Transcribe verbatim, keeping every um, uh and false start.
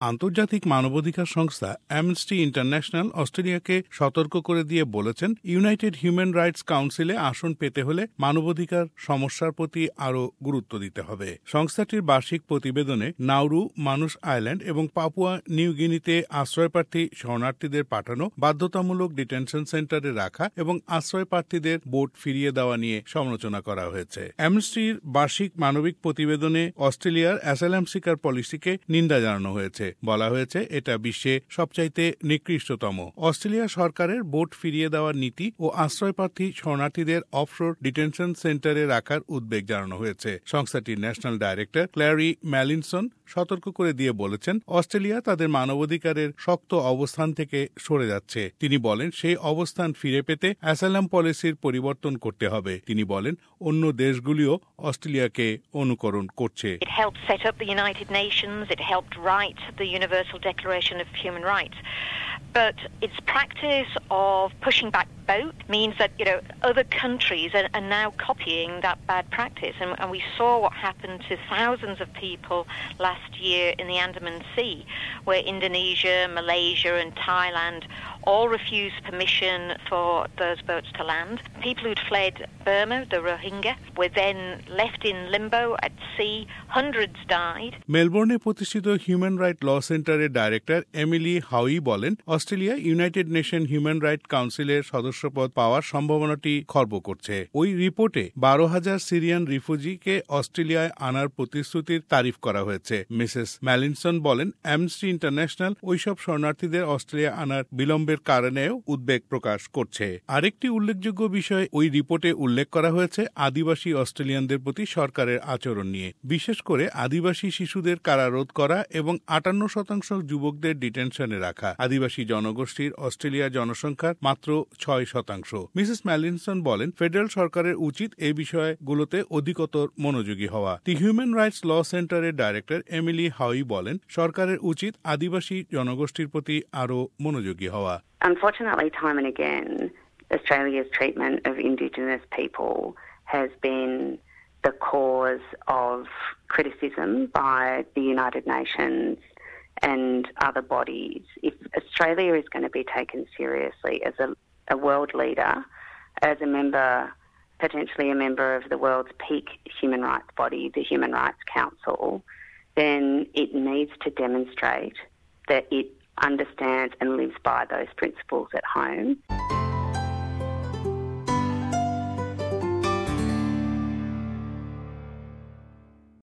আন্তর্জাতিক মানবাধিকার সংস্থা অ্যামনেস্টি ইন্টারন্যাশনাল অস্ট্রেলিয়াকে সতর্ক করে দিয়ে বলেছেন, ইউনাইটেড হিউম্যান রাইটস কাউন্সিলে আসন পেতে হলে মানবাধিকার সমস্যার প্রতি আরও গুরুত্ব দিতে হবে। সংস্থাটির বার্ষিক প্রতিবেদনে নাউরু, মানুষ আইল্যান্ড এবং পাপুয়া নিউ গিনিতে আশ্রয়প্রার্থী শরণার্থীদের পাঠানো, বাধ্যতামূলক ডিটেনশন সেন্টারে রাখা এবং আশ্রয়প্রার্থীদের বোট ফিরিয়ে দেওয়া নিয়ে সমালোচনা করা হয়েছে। অ্যামনেস্টির বার্ষিক মানবিক প্রতিবেদনে অস্ট্রেলিয়ার অ্যাসাইলাম সিকার পলিসিকে নিন্দা জানানো হয়েছে। বলা হয়েছে এটা বিশ্বে সবচাইতে নিকৃষ্টতম। অস্ট্রেলিয়া সরকারের বোট ফিরিয়ে দেওয়ার নীতি ও আশ্রয়প্রার্থী শরণার্থীদের অফশোর ডিটেনশন সেন্টারে রাখার উদ্বেগ জানানো হয়েছে। সংস্থাটির ন্যাশনাল ডাইরেক্টর ক্ল্যারি ম্যালিনসন সতর্ক করে দিয়ে বলেছেন, অস্ট্রেলিয়া তাদের মানবাধিকারের শক্ত অবস্থান থেকে সরে যাচ্ছে। তিনি বলেন, সেই অবস্থান ফিরে পেতে অ্যাসাইলাম পলিসির পরিবর্তন করতে হবে। তিনি বলেন, অন্য দেশগুলিও অস্ট্রেলিয়াকে অনুকরণ করছে। It helped set up the United Nations, it helped write the Universal Declaration of Human Rights. But its practice of pushing back boat means that, you know, other countries are, are now copying that bad practice. And, and we saw what happened to thousands of people last year in the Andaman Sea, where Indonesia, Malaysia and Thailand all refused permission for those boats to land. People who'd fled Burma, the Rohingya, were then left in limbo at sea. Hundreds died. মেলবোর্নে প্রতিষ্ঠিত human right ল সেন্টারের director Emily Howie বলেন, Australia United Nation Human Right কাউন্সিলের সদস্যপদ পাওয়ার সম্ভাবনাটি খর্ব করছে। ওই রিপোর্টে বারো হাজার সিরিয়ান রিফিউজিকে অস্ট্রেলিয়ায় আনার প্রতিশ্রুতির তারিফ করা হয়েছে। মিসেস ম্যালিনসন বলেন, অ্যামনেস্টি ইন্টারন্যাশনাল ওইসব শরণার্থীদের অস্ট্রেলিয়া আনার বিলম্বের কারণেও উদ্বেগ প্রকাশ করছে। আরেকটি উল্লেখযোগ্য বিষয় ওই রিপোর্টে উল্লেখ করা হয়েছে আদিবাসী অস্ট্রেলিয়ানদের প্রতি সরকারের আচরণ নিয়ে, বিশেষ করে আদিবাসী শিশুদের কারারোধ করা এবং আটান্ন শতাংশ যুবকদের ডিটেনশনে রাখা। আদিবাসী জনগোষ্ঠীর অস্ট্রেলিয়ার জনসংখ্যার মাত্র ছয় শতাংশ। মিসেস ম্যালিনসন বলেন, ফেডারেল সরকারের উচিত এই বিষয়গুলোতে অধিকতর মনোযোগী হওয়া। দি হিউম্যান রাইটস ল সেন্টারের ডাইরেক্টর এমিলি হাউই বলেন, সরকারের উচিত আদিবাসী জনগোষ্ঠীর প্রতি আরও মনোযোগী হওয়া। Unfortunately, time and again, Australia's treatment of Indigenous people has been the cause of criticism by the United Nations and other bodies. If Australia is going to be taken seriously as a, a world leader, as a member, potentially a member of the world's peak human rights body, the Human Rights Council, then it needs to demonstrate that it understands and lives by those principles at home.